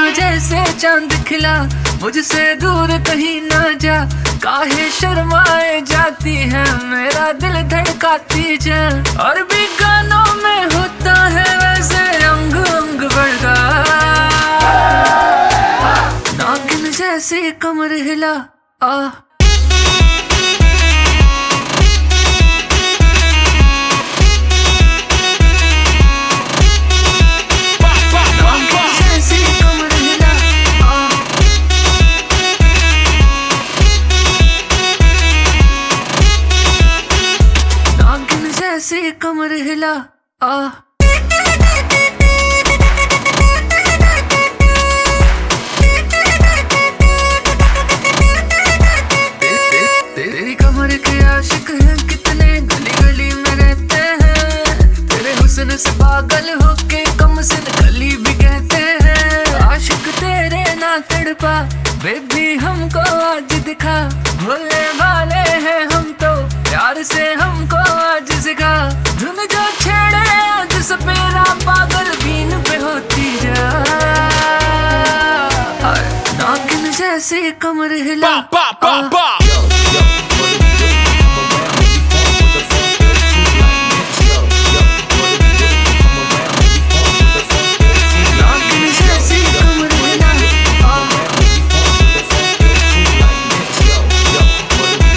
जैसे चांद खिला, मुझसे दूर कहीं ना जा। काहे शर्माए जाती है, मेरा दिल धड़काती जा। और भी गानों में होता है वैसे अंग अंग बड़का, नागिन जैसी कमर हिला आ। ऐसी कमर हिला आ। तेरी कमर के आशिक हैं कितने, गली गली में रहते हैं। तेरे हुस्न से पागल होके कम से गली भी कहते हैं। आशिक तेरे ना तड़पा बेबी हमको आज दिखा, भोले भाले हैं हम तो प्यार से हमको आज सिखा। धुन जो छेड़े आज सपेरा, पागल बीन पे होती जा। नागिन जैसी कमर हिला आ।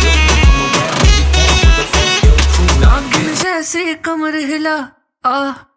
ऐसी कमर हिला आ।